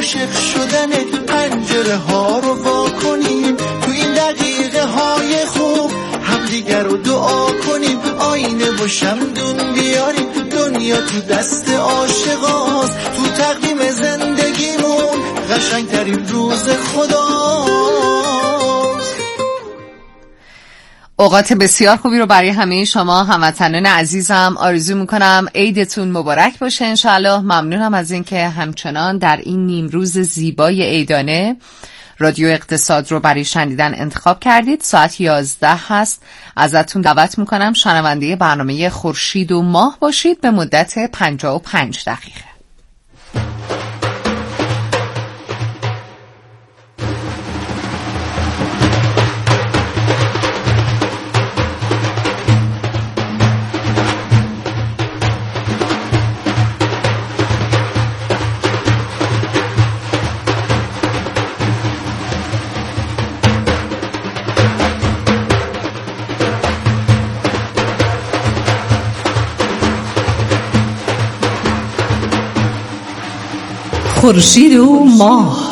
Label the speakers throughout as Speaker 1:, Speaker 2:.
Speaker 1: عاشق شدن، پنجره ها رو وا کنیم، تو این دقیقه های خوب همدیگر رو دعا کنیم، آینه و شمدون بیاریم، دنیا تو دست عاشقاست، تو تقویم زندگیمون قشنگترین روز خداست.
Speaker 2: اوقات بسیار خوبی رو برای همه شما هموطنان عزیزم آرزو میکنم. عیدتون مبارک باشه انشالله. ممنونم از این که همچنان در این نیمروز زیبای عیدانه رادیو اقتصاد رو برای شنیدن انتخاب کردید. ساعت 11 هست. ازتون دعوت میکنم شنونده برنامه خورشید و ماه باشید به مدت 55 دقیقه. خورشید و ماه.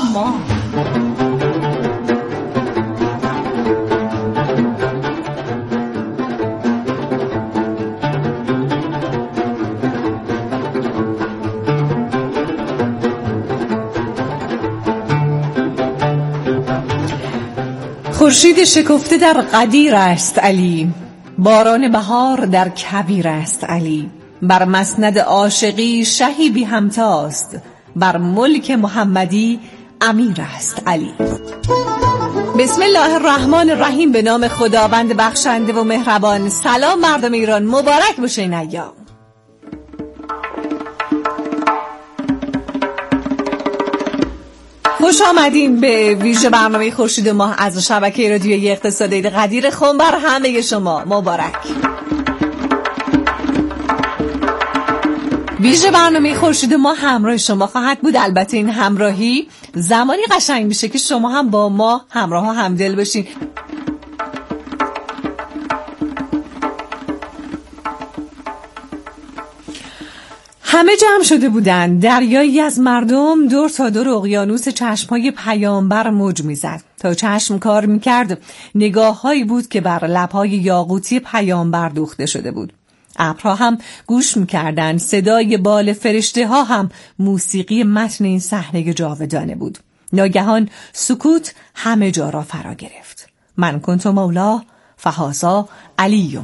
Speaker 2: خورشید شکفته در قدیر است علی، باران بهار در کویر است علی، بر مسند عاشقی شهی بی همتاست، بر ملک محمدی امیر است علی. بسم الله الرحمن الرحیم. به نام خداوند بخشنده و مهربان. سلام مردم ایران، مبارک باشه این ایام. خوش آمدین به ویژه برنامه خورشید ماه از شبکه رادیویی اقتصادی قدیر خم. بر همه شما مبارک. ویژه برنامه خورشید ما همراه شما خواهد بود. البته این همراهی زمانی قشنگ میشه که شما هم با ما همراه و همدل بشین. همه جمع شده بودند. دریایی از مردم دور تا دور اقیانوس چشمهای پیامبر موج میزد. تا چشم کار میکرد نگاههایی بود که بر لبهای یاقوتی پیامبر دوخته شده بود. ابرها هم گوش می‌کردند. صدای بال فرشته ها هم موسیقی متن این صحنه جاودانه بود. ناگهان سکوت همه جا را فرا گرفت. من کنت مولا فهذا علی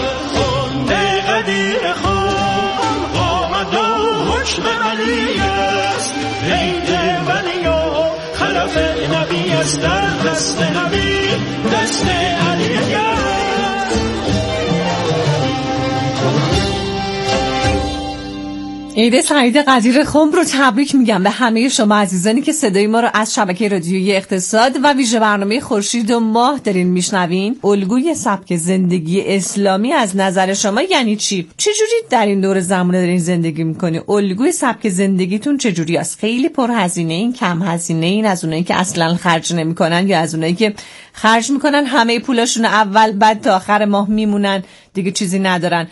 Speaker 2: عید سعید قدیر خم رو تبریک میگم به همه شما عزیزانی که صدای ما رو از شبکه رادیویی اقتصاد و ویژه برنامه خورشید و ماه دارین میشنوین. الگوی سبک زندگی اسلامی از نظر شما یعنی چی؟ چجوری در این دور زمانه دارین زندگی میکنی؟ الگوی سبک زندگیتون چجوری است؟ خیلی پرهزینه این، کم هزینه این، از اونایی که اصلا خرج نمیکنن یا از اونایی که خرج میکنن همه پولاشون اول بعد تا آخر ماه میمونن دیگه چیزی ندارن؟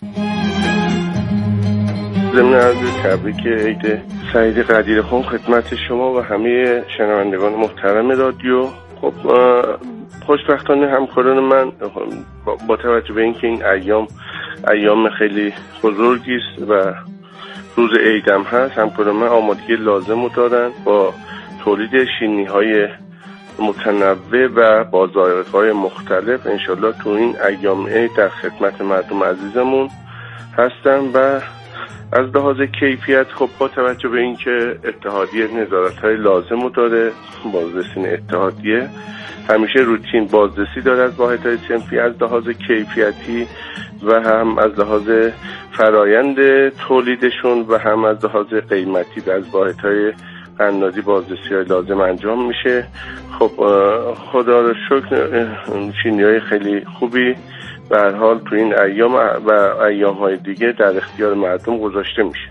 Speaker 3: ضمن عرض تبریک عید سعید قدیر خم خدمت شما و همه شنوندگان محترم رادیو. خب خوشبختانه همکاران من با توجه به اینکه این ایام خیلی بزرگی است و روز عیدم هست، همکاران من آمادگی لازم رو دارن با تولید شیرینی‌های متنوع و با ذائقه‌های مختلف. انشالله تو این ایام عید در خدمت مردم عزیزمون هستن و از لحاظ کیفیت خب با توجه به اینکه اتحادیه نظارت‌های لازم رو داره، بازرسی اتحادیه همیشه روتین بازرسی داره از واحدهای صنفی از لحاظ کیفیتی و هم از لحاظ فرایند تولیدشون و هم از لحاظ قیمتی از واحدهای قنادی بازرسی‌های لازم انجام میشه. خب خدا رو شکر شیرینی‌های خیلی خوبی به هر حال تو این ایام و ایام‌های دیگه در اختیار مردم گذاشته میشه.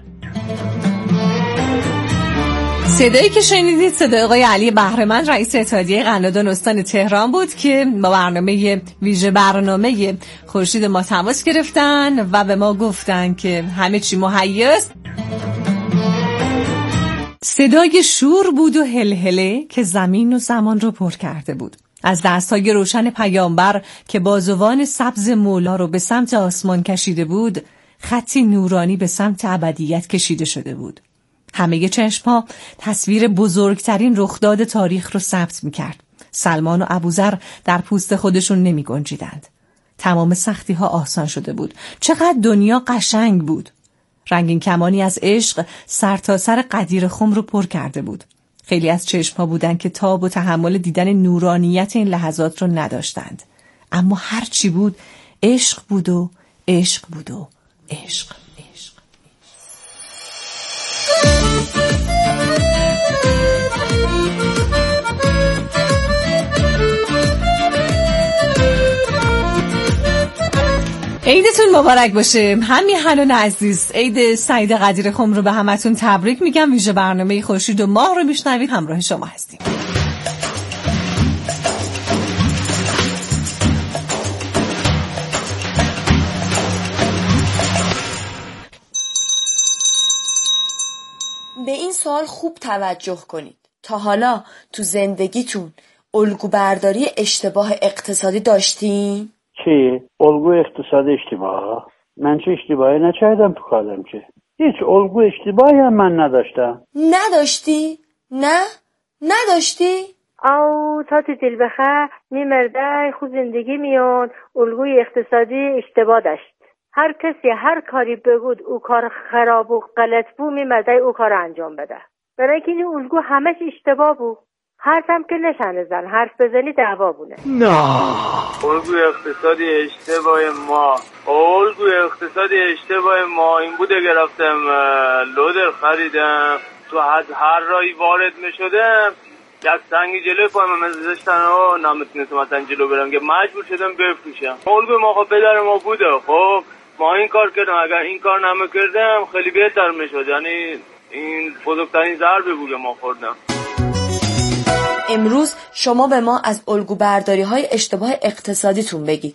Speaker 2: صدایی که شنیدید صدای آقای علی بهره‌مند رئیس اتحادیه قنادان استان تهران بود که با برنامه ویژه برنامه خورشید ما تماس گرفتن و به ما گفتن که همه چی مهیاست. صدای شور بود و هلهله که زمین و زمان رو پر کرده بود. از دستهای روشن پیامبر که بازوان سبز مولا رو به سمت آسمان کشیده بود، خطی نورانی به سمت ابدیت کشیده شده بود. همه چشم‌ها تصویر بزرگترین رخداد تاریخ رو ثبت می‌کرد. سلمان و ابوذر در پوست خودشون نمی‌گنجیدند. تمام سختی‌ها آسان شده بود. چقدر دنیا قشنگ بود. رنگین کمانی از عشق سرتاسر غدیر خم رو پر کرده بود. خیلی از چشم‌ها بودن که تاب و تحمل دیدن نورانیت این لحظات رو نداشتند. اما هر چی بود، عشق بود و عشق بود و عشق. عیدتون مبارک باشه. همیهنان عزیز، عید سعید قدیر خم رو به همتون تبریک میگم. ویژه برنامه خورشید و ماه رو میشنوید، همراه شما هستیم.
Speaker 4: به این سوال خوب توجه کنید. تا حالا تو زندگیتون الگو برداری اشتباه اقتصادی داشتین؟
Speaker 5: چی؟ الگو اقتصادی اشتباه؟ من چه اشتباهی نکردم تو کارم که؟ هیچ الگو اشتباهی هم من نداشتم.
Speaker 4: نداشتی؟ نه؟ نداشتی؟
Speaker 6: او تا دل بخه میمرده خود زندگی میون الگوی اقتصادی اشتباه داشت. هر کسی هر کاری بگود او کار خراب و غلط بود میمرده او کار انجام بده. برای که این الگو همش اشتباه بود. حرفم که نشانه زن، حرف بزنی دعوا بونه.
Speaker 7: نه الگوی اقتصادی اشتباه ما این بوده که رفتم لودر خریدم، تو هر راهی وارد میشدم یک سنگی جلو پایم مزدشتن و نمیتونستم مثلا جلو برم که مجبور شدم بفروشم. الگوی ما خب پدر ما بوده، خب ما این کار کردم، اگر این کار نمیکردم خیلی بهتر میشد. یعنی این بزرگترین ضربه بود ما خوردم.
Speaker 4: امروز شما به ما از الگو برداری های اشتباه اقتصادیتون بگید.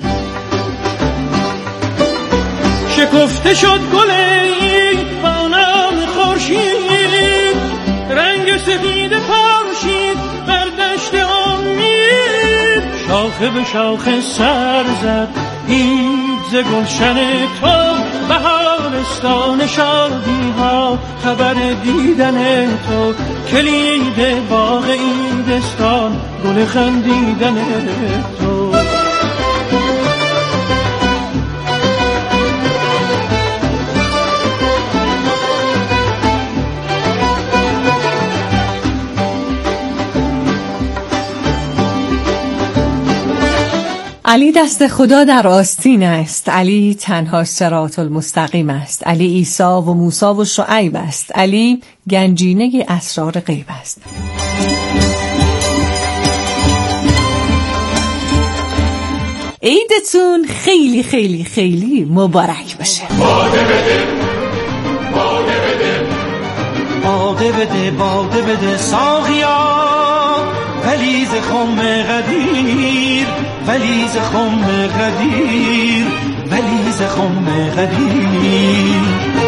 Speaker 8: شکفته شد گل این با نام خورشید، رنگ سفید پاشید بر دشت امید، شاخه به شاخه سر زد این ز گلشن تو، بهارستان شادی ها خبر دیدن تو، کلید باغ این دستان گل خندیدن تو.
Speaker 2: علی دست خدا در آستین است، علی تنها صراط المستقیم است، علی عیسی و موسی و شعیب است، علی گنجینه اسرار غیب است. عیدتون خیلی خیلی خیلی مبارک باشه.
Speaker 8: باده بده باده بده باده بده باده بده ساقیا، ولیز خم قدیر ولیز خم قدیر ولیز خم قدیر.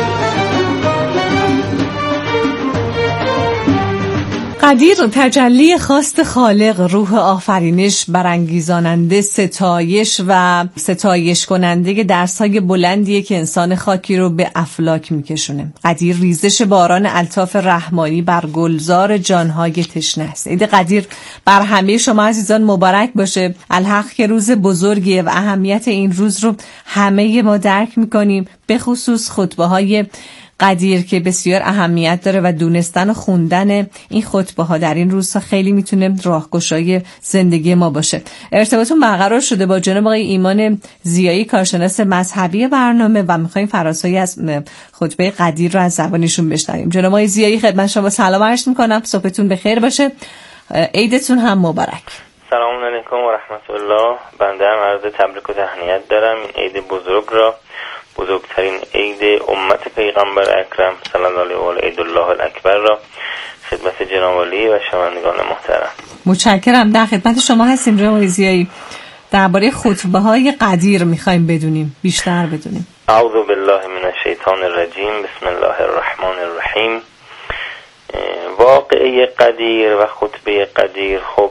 Speaker 2: قدیر تجلی خواست خالق، روح آفرینش، برانگیزاننده ستایش و ستایش کننده درس‌های بلندیه که انسان خاکی رو به افلاک میکشونه. قدیر ریزش باران الطاف رحمانی بر گلزار جانهای تشنه است. عید قدیر بر همه شما عزیزان مبارک باشه. الحق که روز بزرگیه و اهمیت این روز رو همه ما درک میکنیم، به خصوص خطبه‌های قدیر که بسیار اهمیت داره و دونستن و خوندن این خطبه‌ها در این روزها خیلی میتونه راهگشای زندگی ما باشه. ارتباطون برقرار شده با جناب آقای ایمان زیایی، کارشناس مذهبی برنامه، و میخوایم فراسوی از خطبه قدیر رو از زبانشون بشنویم. جناب آقای زیایی خدمت شما سلام عرض میکنم، صبحتون بخیر باشه، عیدتون هم مبارک.
Speaker 9: سلام علیکم و رحمت الله. بنده هم عرض تبریک و تهنیت دارم این عید بزرگ را، بزرگترین عید امت پیغمبر اکرم صلی الله علیه و آله، عید الله الاکبر را خدمت جناب عالی و شنوندگان محترم.
Speaker 2: متشکرم. در خدمت شما هستیم جناب زیایی. درباره خطبه‌های قدیر می‌خوایم بدونیم، بیشتر بدونیم.
Speaker 9: اعوذ بالله من الشیطان الرجیم، بسم الله الرحمن الرحیم. واقعه قدیر و خطبه قدیر خب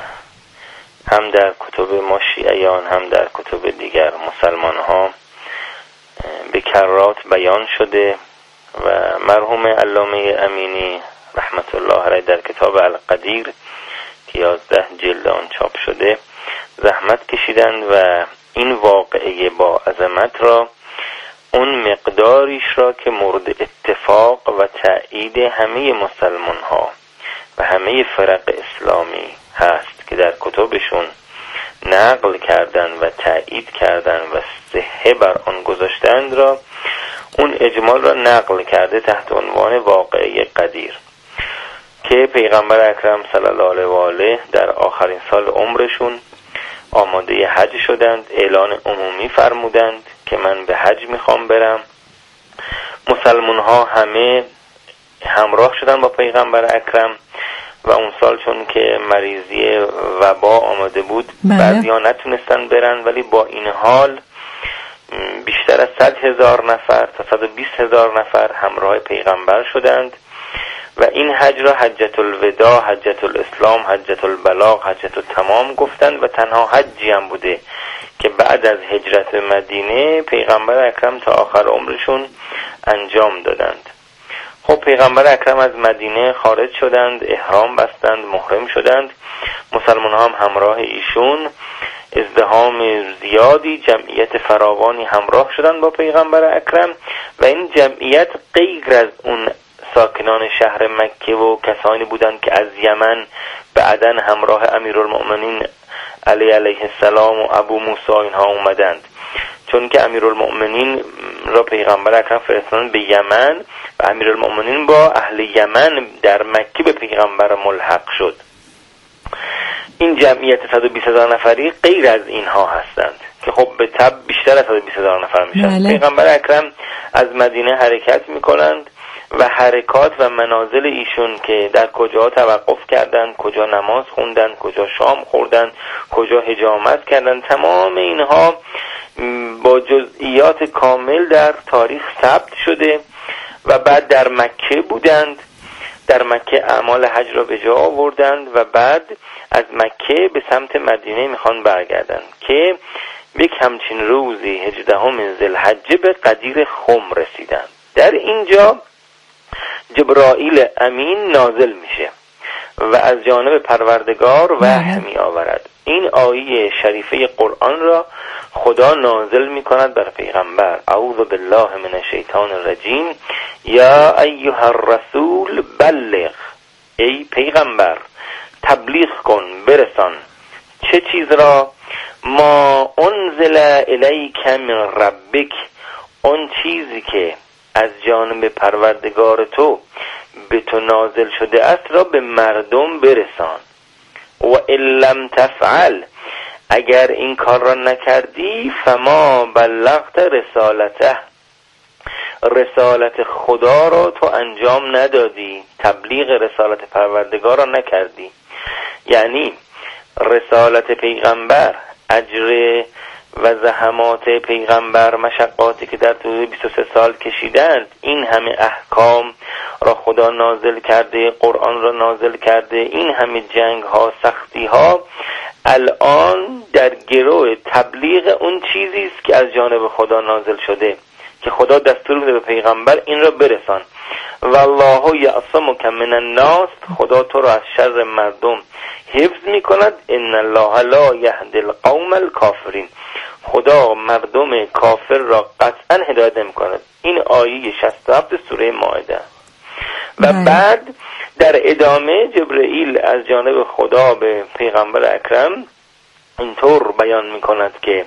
Speaker 9: هم در کتب ما شیعیان هم در کتب دیگر مسلمان ها به کرات بیان شده و مرحوم علامه امینی رحمت الله علیه در کتاب القدیر که 11 جلد آن چاپ شده زحمت کشیدند و این واقعه با عظمت را اون مقداریش را که مورد اتفاق و تأیید همه مسلمان ها و همه فرق اسلامی هست که در کتبشون نقل کردن و تأیید کردن و صحه بر آن گذاشتند را اون اجمال را نقل کرده تحت عنوان واقعه قدیر که پیغمبر اکرم صلی الله علیه و آله در آخرین سال عمرشون آماده حج شدند، اعلان عمومی فرمودند که من به حج میخوام برم. مسلمان ها همه همراه شدن با پیغمبر اکرم و اون سال چون که مریضی وبا آماده بود بعضی ها نتونستن برن، ولی با این حال بیشتر از 100,000 نفر تا 120,000 نفر همراه پیغمبر شدند و این حج را حجت الوداع، حجت الاسلام، حجت البلاغ، حجت التمام گفتند و تنها حجی هم بوده که بعد از هجرت مدینه پیغمبر اکرم تا آخر عمرشون انجام دادند. خب پیغمبر اکرم از مدینه خارج شدند، احرام بستند، محرم شدند. مسلمان هم همراه ایشون ازدحام زیادی، جمعیت فراوانی همراه شدند با پیغمبر اکرم و این جمعیت غیر از اون ساکنان شهر مکه و کسانی بودند که از یمن بعداً همراه امیرالمؤمنین علیه السلام و ابو موسی اینها اومدند، چون که امیرالمؤمنین را پیغمبر اکرم فرستادند به یمن و امیرالمؤمنین با اهل یمن در مکه به پیغمبر ملحق شد. این جمعیت 120,000 نفری غیر از اینها هستند که خب به تبع بیشتر از 120,000 نفر میشن. پیغمبر اکرم از مدینه حرکت میکنند و حرکات و منازل ایشون که در کجا توقف کردند، کجا نماز خوندند، کجا شام خوردند، کجا حجامت کردند، تمام اینها با جزئیات کامل در تاریخ ثبت شده و بعد در مکه بودند، در مکه اعمال حج را به جا آوردند و بعد از مکه به سمت مدینه میخوان برگردند که یک همچین روزی 18 ذوالحجه به قدیر خم رسیدند. در اینجا جبرائیل امین نازل میشه و از جانب پروردگار وحی می آورد. این آیه شریفه قرآن را خدا نازل می کند بر پیغمبر: اعوذ بالله من الشیطان الرجیم یا ایها الرسول بلغ، ای پیغمبر تبلیغ کن، برسان. چه چیز را؟ ما انزل الیک من ربک، اون چیزی که از جانب پروردگار تو به تو نازل شده است را به مردم برسان. و ان لم تفعل، اگر این کار را نکردی، فما بلغت رسالته، رسالت خدا را تو انجام ندادی، تبلیغ رسالت پروردگار را نکردی. یعنی رسالت پیغمبر، اجر و زحمات پیغمبر، مشقاتی که در طول 23 سال کشیدند، این همه احکام را خدا نازل کرده، قرآن را نازل کرده، این همه جنگ ها، سختی ها، الان در گروه تبلیغ اون چیزی است که از جانب خدا نازل شده که خدا دستور میده به پیغمبر این را برسان. والله یعصمک من الناس، خدا تو را از شر مردم حفظ میکند. ان الله لا یهدی القوم الکافرین، خدا مردم کافر را قطعا هدایت نمیکند. این آیه 67 سوره مائده. و بعد در ادامه جبرئیل از جانب خدا به پیغمبر اکرم اینطور بیان میکند که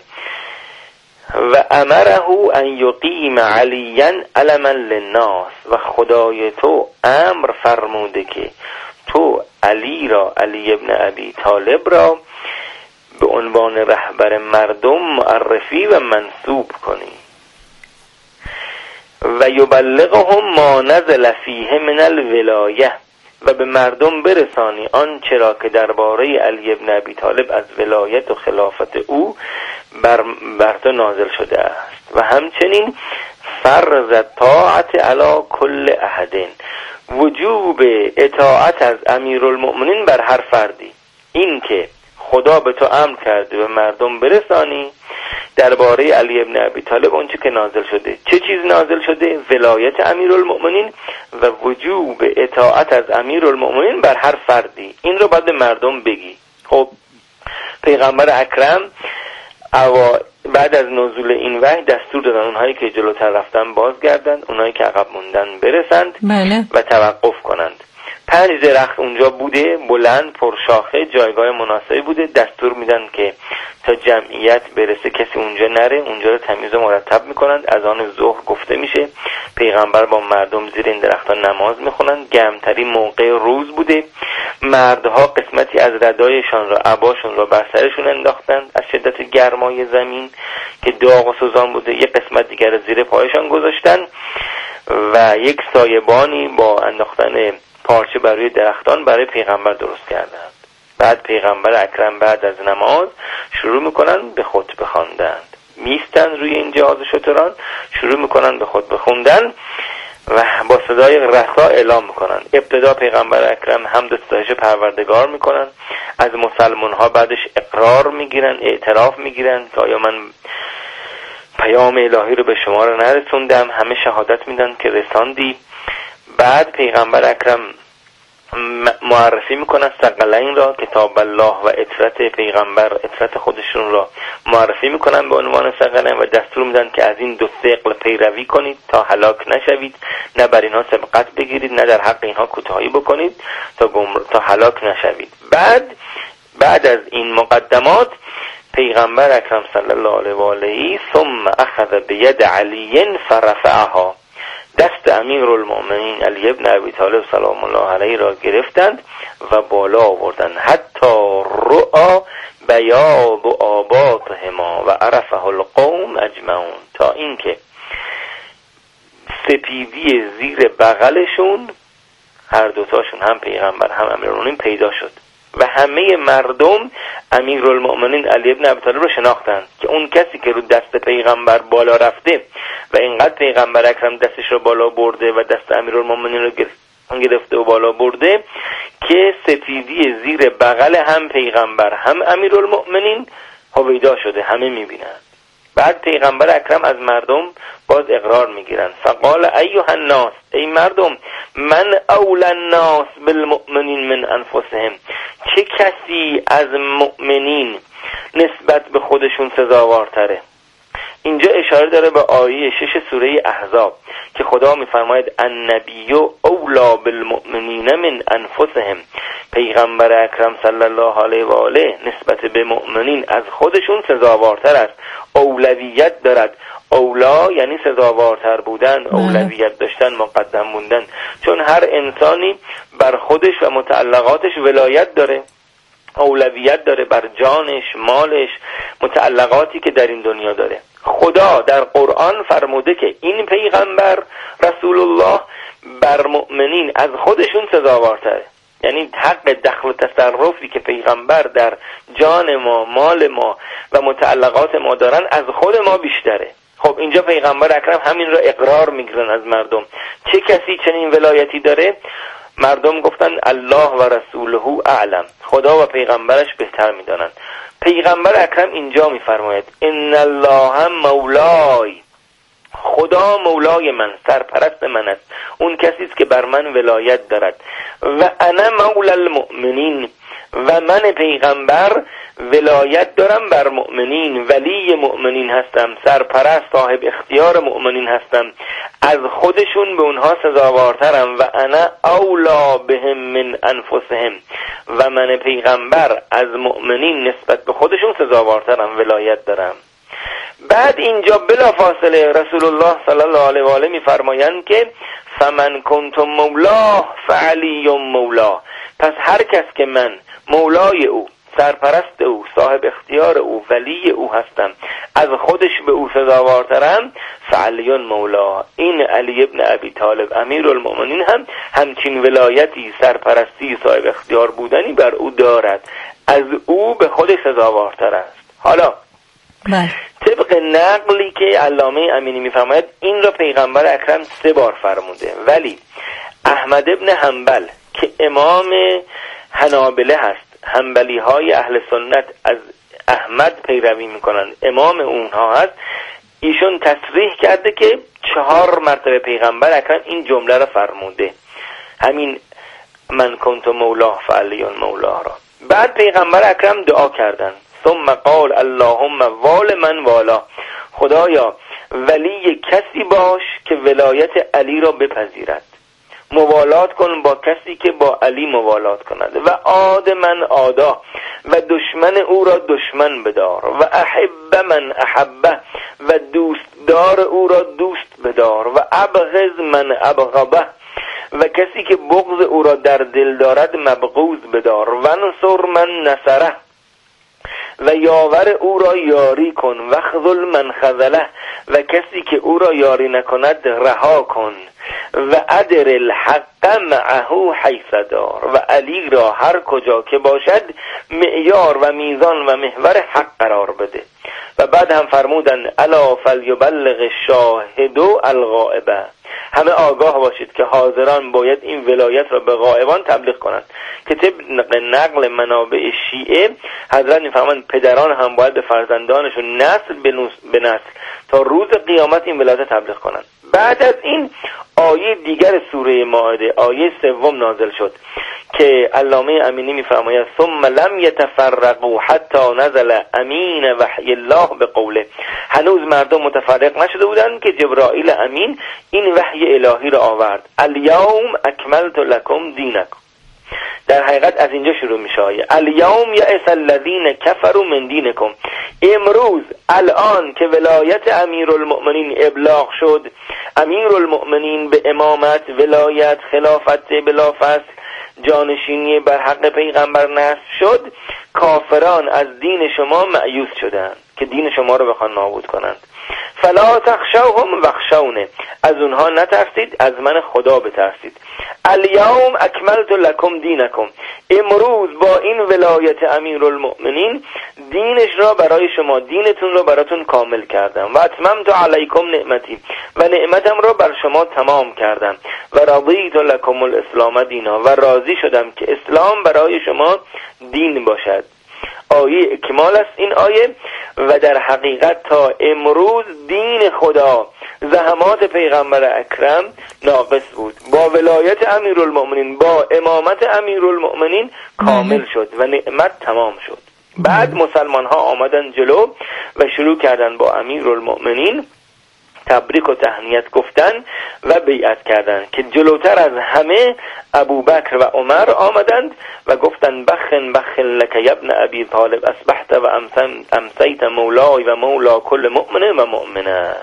Speaker 9: و امره ان یقیم علیا علما للناس، و خدای تو امر فرموده که تو علی را، علی ابن ابی طالب را به عنوان رهبر مردم معرفی و منصوب کنی. و یبلغهم ما نزل فیه من الولایه، و به مردم برسانی آنچه را که درباره علی ابن ابی طالب از ولایت و خلافت او بر تو نازل شده است. و همچنین فرض طاعت علی کل احد، وجوب اطاعت از امیرالمؤمنین بر هر فردی، این که خدا به تو امر کرده به مردم برسانی درباره علی ابن ابی طالب اون چه که نازل شده. چه چیز نازل شده؟ ولایت امیرالمؤمنین و وجوب اطاعت از امیرالمؤمنین بر هر فردی، این رو باید به مردم بگی. خب پیغمبر اکرم بعد از نزول این وحی دستور دادن اونهایی که جلوتر رفتن بازگردن، اونهایی که عقب موندن برسند و توقف کنند. 5 درخت اونجا بوده، بلند پرشاخه، جایگاه مناسبی بوده. دستور میدن که تا جمعیت برسه کسی اونجا نره، اونجا رو تمیز و مرتب میکنند. از آن ظهر گفته میشه پیغمبر با مردم زیر این درختان نماز میخونند. گرمترین موقع روز بوده. مردها قسمتی از ردایشان را، عباشون را بر سرشون انداختند از شدت گرمای زمین که داغ و سوزان بوده. یک قسمت دیگر را زیر پایشان گذاشتن و یک سایبانی با انداختن پارچه برای درختان برای پیغمبر درست کردند. بعد پیغمبر اکرم بعد از نماز شروع میکنن به خطبه خواندند. میستن روی این جهاز شتران، شروع میکنن به خطبه خوندن و با صدای رسا اعلام میکنن. ابتدا پیغمبر اکرم حمد و ستایش پروردگار میکنن، از مسلمان ها بعدش اقرار میگیرن، اعتراف میگیرن که آیا من پیام الهی رو به شما رو نرسوندم؟ همه شهادت میدن که رساندی. بعد پیغمبر اکرم معرفی میکنن ثقلین را، کتاب الله و اطرت پیغمبر، اطرت خودشون را معرفی میکنن به عنوان ثقلین و دستور میدن که از این 2 ثقل پیروی کنید تا هلاک نشوید، نه بر اینها سبقت بگیرید نه در حق اینها کوتاهی بکنید تا هلاک نشوید. بعد از این مقدمات پیغمبر اکرم صلی الله علیه و آله ثم اخذ بید علی فرفعها، دست امیرالمؤمنین علی ابن ابی طالب سلام الله علیه را گرفتند و بالا آوردند حتی رؤا بیاض آباطهما و عرفه القوم اجمعون، تا اینکه سپیدی زیر بغلشون هر دوتاشون هم پیغمبر هم امیرالمؤمنین پیدا شد و همه مردم امیرالمؤمنین علی ابن ابی طالب رو شناختند که اون کسی که رو دست پیغمبر بالا رفته و اینقدر پیغمبر اکرم دستش رو بالا برده و دست امیرالمؤمنین رو گرفته و بالا برده که سپیدی زیر بغل هم پیغمبر هم امیرالمؤمنین هویدا شده، همه میبینند. بعد پیغمبر اکرم از مردم باز اقرار میگیرن. فقال ایها الناس، ای مردم، من اول الناس بالمؤمنین من انفسهم، چه کسی از مؤمنین نسبت به خودشون سزاوارتره؟ اینجا اشاره داره به آیه 6 سوره احزاب که خدا میفرماید النبی اولا بالمؤمنین من انفسهم، پیغمبر اکرم صلی الله علیه و آله نسبت به مؤمنین از خودشون سزاوارتر است، اولویت دارد. اولا یعنی سزاوارتر بودن، اولویت داشتن، مقدم موندن، چون هر انسانی بر خودش و متعلقاتش ولایت داره، اولویت داره بر جانش، مالش، متعلقاتی که در این دنیا داره. خدا در قرآن فرموده که این پیغمبر رسول الله بر مؤمنین از خودشون سزاوارتره، یعنی حق دخل و تصرفی که پیغمبر در جان ما، مال ما و متعلقات ما دارن از خود ما بیشتره. خب اینجا پیغمبر اکرم همین را اقرار میگیرن از مردم. چه کسی چنین ولایتی داره؟ مردم گفتن الله و رسوله اعلم، خدا و پیغمبرش بهتر میدانند. پیغمبر اکرم اینجا میفرماید ان الله مولای، خدا مولای من، سرپرست من است، اون کسی است که بر من ولایت دارد. و انا مولا المؤمنین، و من پیغمبر ولایت دارم بر مؤمنین، ولی مؤمنین هستم، سرپرست صاحب اختیار مؤمنین هستم، از خودشون به اونها سزاوارترم. و انا اولا بهم من انفسهم، و من پیغمبر از مؤمنین نسبت به خودشون سزاوارترم، ولایت دارم. بعد اینجا بلافاصله رسول الله صلی الله علیه و آله میفرمایند که فمن کنت مولا فعلی مولا، پس هر کس که من مولای او، سرپرست او، صاحب اختیار او، ولی او هستم، از خودش به او سزاوارترم، فعلی مولا، این علی ابن ابی طالب امیرالمؤمنین هم همچین ولایتی، سرپرستی، صاحب اختیار بودنی بر او دارد، از او به خودش سزاوارتر است. حالا طبق نقلی که علامه امینی میفرماید این را پیغمبر اکرم 3 بار فرموده، ولی احمد ابن حنبل که امام حنابله هست، حنبلی های اهل سنت از احمد پیروی میکنند، امام اونها هست، ایشون تصریح کرده که 4 مرتبه پیغمبر اکرم این جمله را فرموده، همین من کنت مولاه فعلیون مولاه را. بعد پیغمبر اکرم دعا کردند، ثم قال اللهم وال من والا، خدایا ولی کسی باش که ولایت علی را بپذیرد، موالات کن با کسی که با علی موالات کند، و عاد من عادا، و دشمن او را دشمن بدار، و احب من احبه، و دوستدار او را دوست بدار، و ابغض من ابغضه، و کسی که بغض او را در دل دارد مبغوض بدار، و نصر من نصره، و یاور او را یاری کن، و خذل من خذله، و کسی که او را یاری نکند رها کن، و ادر الحق معه حیث دار، و علی را هر کجا که باشد معیار و میزان و محور حق قرار بده. و بعد هم فرمودن الا فلیبلغ الشاهد الغائب، همه آگاه باشید که حاضران باید این ولایت را به غائبان تبلیغ کنند، که طبق نقل منابع شیعه حضرت میفرمایند پدران هم باید به فرزندانشون نسل به نسل تا روز قیامت این ولایت تبلیغ کنند. بعد از این آیه دیگر سوره مائده، آیه 3 نازل شد که علامه امینی میفرماید ثم لم يتفرقوا حتی نزل امین وحی الله به قوله، هنوز مردم متفرق نشده بودند که جبرائیل امین این وحی الهی را آورد، الیوم اکملت لکم دینکم. در حقیقت از اینجا شروع میشه آیه الیوم یئس الذین کفروا من دینکم، امروز الان که ولایت امیرالمؤمنین ابلاغ شد، امیرالمؤمنین به امامت، ولایت، خلافت بلا فصل، جانشینی بر حق پیغمبر نصب شد، کافران از دین شما مایوس شدند که دین شما رو بخوان نابود کنند. فلا تخشوهم واخشونی، از اونها نترسید، از من خدا بترسید. الیوم اکملت لکم دینکم، امروز با این ولایت امیرالمؤمنین دینش را برای شما، دینتون را براتون کامل کردم، و اتممت علیکم نعمتی، و نعمتم را بر شما تمام کردم، و رضیت لکم الاسلام دینا، و راضی شدم که اسلام برای شما دین باشد. آیه اکمال است این آیه، و در حقیقت تا امروز دین خدا زحمات پیغمبر اکرم ناقص بود، با ولایت امیرالمؤمنین، با امامت امیرالمؤمنین کامل شد و نعمت تمام شد. بعد مسلمان ها آمدن جلو و شروع کردن با امیرالمؤمنین تبریک و تهنیت گفتن و بیعت کردند که جلوتر از همه ابوبکر و عمر آمدند و گفتند بخن لک ابن ابی طالب اصبحت و امسیت مولای و مولا کل مؤمن و مؤمنه.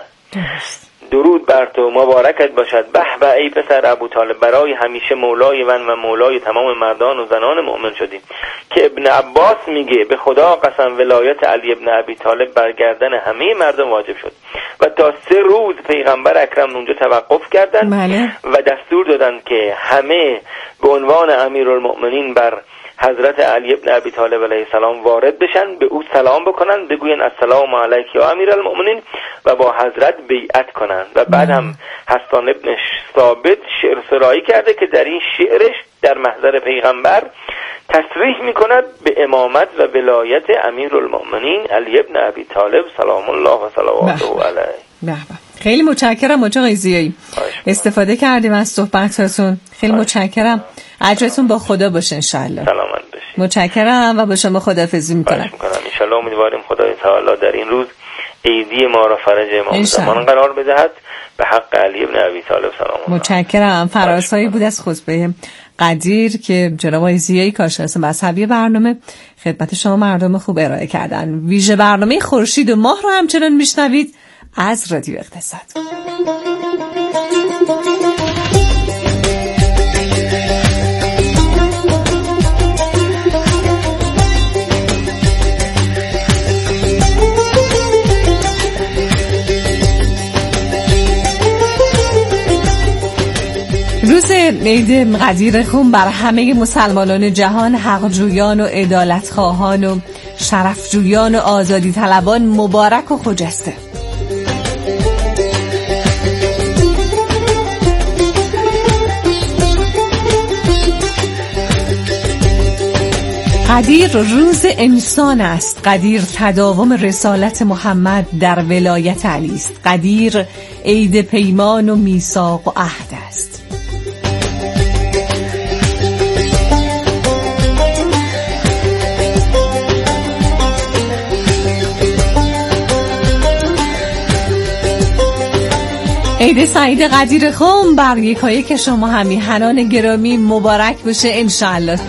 Speaker 9: درود بر تو، مبارکت باشد، به به ای پسر ابو طالب، برای همیشه مولای من و مولای تمام مردان و زنان مؤمن شدیم. که ابن عباس میگه به خدا قسم ولایت علی ابن ابی طالب برگردن همه مردم واجب شد و تا 3 روز پیغمبر اکرم اونجا توقف کردند و دستور دادند که همه به عنوان امیرالمؤمنین بر حضرت علی ابن ابی طالب علیه السلام وارد بشن، به او سلام بکنن، بگوین السلام علیک یا امیرالمؤمنین و با حضرت بیعت کنن. و بعد هم حسان ابن ثابت شعر سرایی کرده که در این شعرش در محضر پیغمبر تصریح میکند به امامت و ولایت امیرالمؤمنین علی ابن ابی طالب سلام الله و صلواته علیه.
Speaker 2: خیلی متشکرم آقای زیایی، استفاده کردیم از صحبتاتون، خیلی متشکرم، اجرتون با خدا باشه انشالله.
Speaker 9: سلامت باشید.
Speaker 2: متشکرم و با شما خداحافظی میکنم.
Speaker 9: انشالله امیدواریم خدای تعالی در این روز عیدی ما را فرج امام زمان قرار بدهد به حق علی ابن ابی طالب سلام الله.
Speaker 2: متشکرم. فرازهایی بود از خطبه قدیر که جناب آقای زیایی کارشناس مذهبی برنامه خدمت شما مردم خوب ارائه کردن. ویژه برنامه خورشید و ماه رو همچنان میشنوید از رادیو اقتصاد. روز عید قدیر خون بر همه مسلمانان جهان، حقجویان و عدالتخواهان و شرفجویان و آزادی طلبان مبارک و خجسته. قدیر روز انسان است، قدیر تداوم رسالت محمد در ولایت علی است، قدیر عید پیمان و میثاق و عهد است. عید سعید قدیر خم بر یکایک شما همیهنان گرامی مبارک باشه انشالله.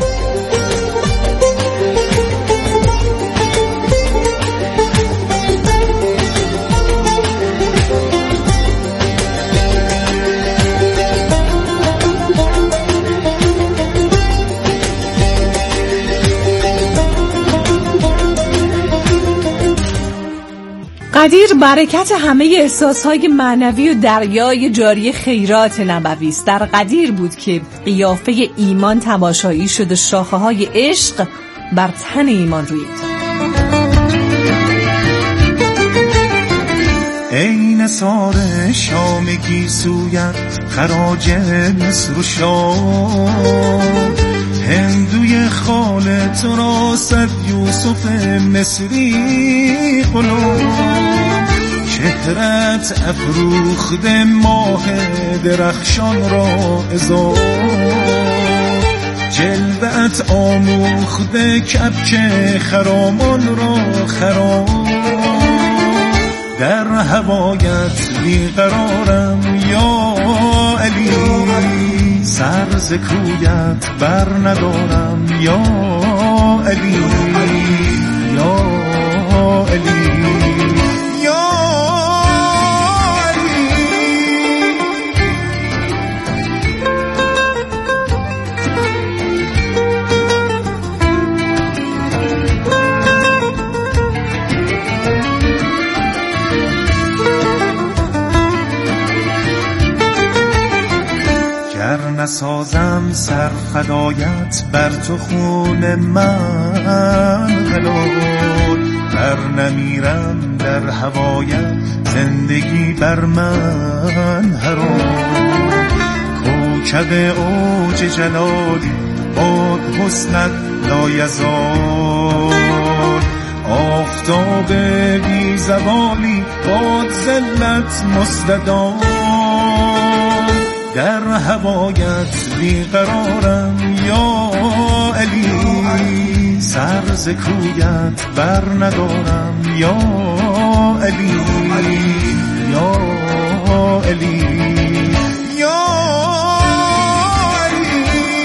Speaker 2: قدیر برکت همه احساسهای معنوی و دریای جاری خیرات نبوی است. در قدیر بود که قیافه ایمان تماشایی شد و شاخه‌های عشق بر تن ایمان روید.
Speaker 1: ای نثار شام گیسویت خراج مصر و شام، هندوی خال تو را صد یوسف مصری غلام، چهرت افروخته ماه درخشان را ازار، جلوت آموخته کبک خرامان را خرام، در هوایت بیقرارم یا علی، سر ز کویت بر ندارم یا علی، یا علی، یا علی. نسازم سر فدایت بر تو خون من حلال، بر نمیرم در هوایت زندگی بر من حرام، کوکب اوج جلالی باد حسنت لایزال، آفتاب بی زوالی باد ذلت مستدام، در هوایت بیقرارم یا علی، سر ز کویت بر ندارم یا علی، یا علی، یا علی.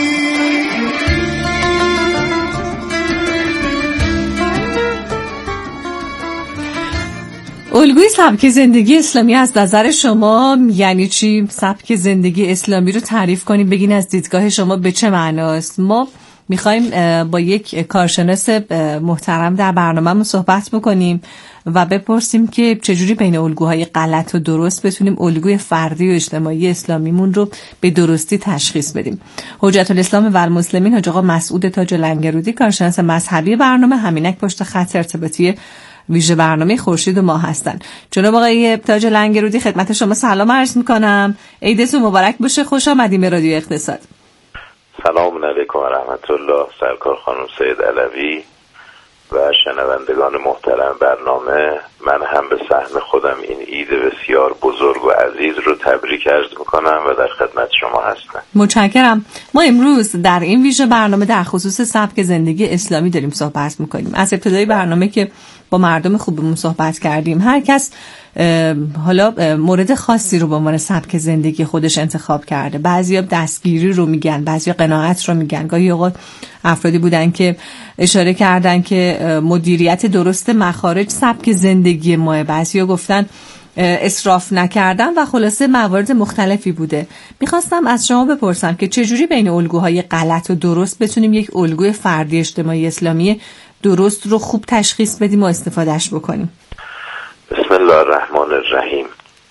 Speaker 2: الگوی سبک زندگی اسلامی از نظر شما یعنی چی؟ سبک زندگی اسلامی رو تعریف کنیم، بگین از دیدگاه شما به چه معناست. ما میخوایم با یک کارشناس محترم در برنامه‌مون صحبت بکنیم و بپرسیم که چجوری بین الگوهای غلط و درست بتونیم الگوی فردی و اجتماعی اسلامیمون رو به درستی تشخیص بدیم. حجت الاسلام و المسلمین حاج آقا مسعود تاج لنگرودی، کارشناس مذهبی برنامه، همینک پشت خط ارتباطی ویژه برنامه خورشید و ماه هستن. جناب آقای تاج لنگرودی خدمت شما سلام عرض میکنم. عیدتون مبارک باشه، خوش آمدیم به رادیو اقتصاد.
Speaker 10: سلام علیکم و رحمت الله. سرکار خانم سید علوی و شنوندگان محترم برنامه، من هم به سهم خودم این عید بسیار بزرگ و عزیز رو تبریک عرض میکنم و در خدمت شما هستم.
Speaker 2: متشکرم. ما امروز در این ویژه برنامه در خصوص سبک زندگی اسلامی داریم صحبت میکنیم. از ابتدای برنامه که با مردم خوبمون صحبت کردیم، هر کس حالا مورد خاصی رو به عنوان سبک زندگی خودش انتخاب کرده. بعضیا دستگیری رو میگن، بعضیا قناعت رو میگن. گاهی اوقات افرادی بودن که اشاره کردن که مدیریت درست مخارج سبک زندگی ماه، بعضیا گفتن اسراف نکردن و خلاصه موارد مختلفی بوده. میخواستم از شما بپرسم که چجوری بین الگوهای غلط و درست بتونیم یک الگوی فردی اجتماعی اسلامی درست رو خوب تشخیص بدیم و استفادهش بکنیم.
Speaker 10: بسم الله الرحمن الرحیم.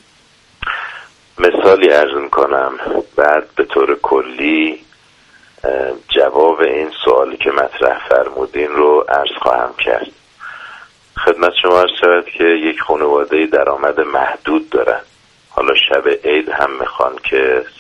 Speaker 10: مثالی عرض میکنم، بعد به طور کلی جواب این سوالی که مطرح فرمودین رو عرض خواهم کرد. خدمت شما عرض شود که یک خانواده درآمد محدود دارن، حالا شب عید هم میخوان که